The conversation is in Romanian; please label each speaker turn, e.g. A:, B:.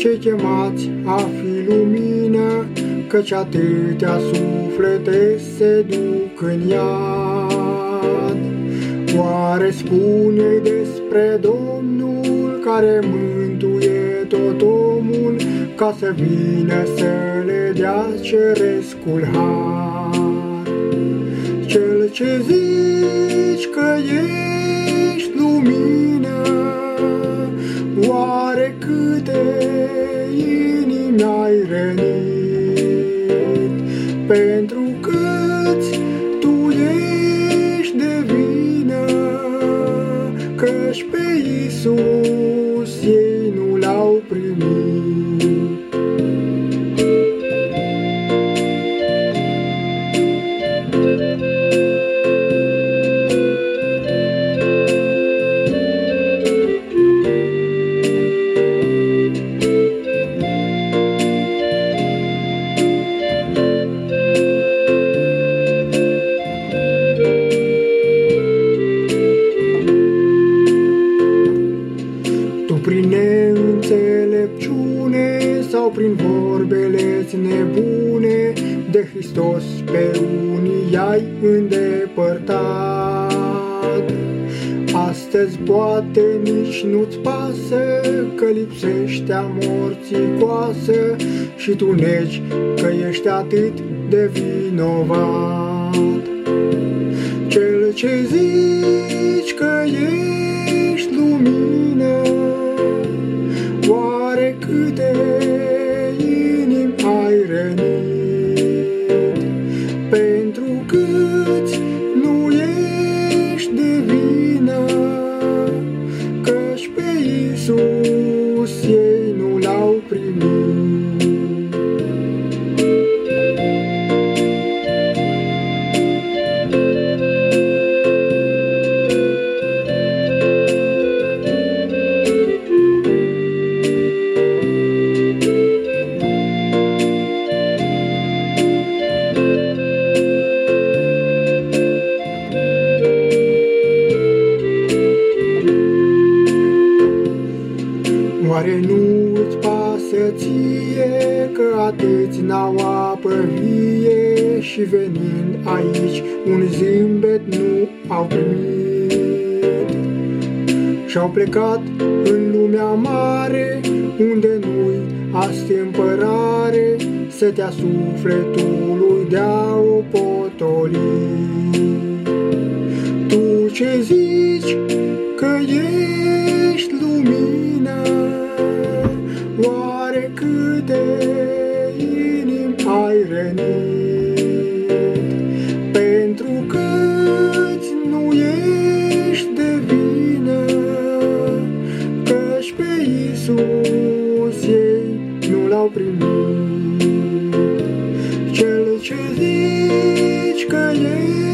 A: cei chemați a fi lumină, căci atâtea suflete se duc în iad. Oare spune despre Domnul care mântuie tot omul, ca să vină să le dea cerescul har? Cel ce zici că ești lumină, oare câte inimi ai rănit? Pentru câți tu ești de vină, căci pe Iisus ei nu l-au primit. Prin neînțelepciune sau prin vorbele-ți nebune, de Hristos pe unii i-ai îndepărtat. Astăzi poate nici nu-ți pasă că lipsește a morții coasă și tu negi că ești atât de vinovat. Cel ce zici că ești lumină, oare câte inimi ai rănit? Pentru câți nu ești de vină, căci pe Iisus ei nu l-au primit. Oare nu-ți pasă ție că atâți n-au apă vie și venind aici un zâmbet nu au primit? Și-au plecat în lumea mare unde nu-i astâmpărare, setea sufletului de-a o potoli. Tu ce zici că ești lumină, oare câte inimi ai rănit? Pentru câți nu ești de vină, căci pe Iisus ei nu l-au primit. Cel ce zici că ești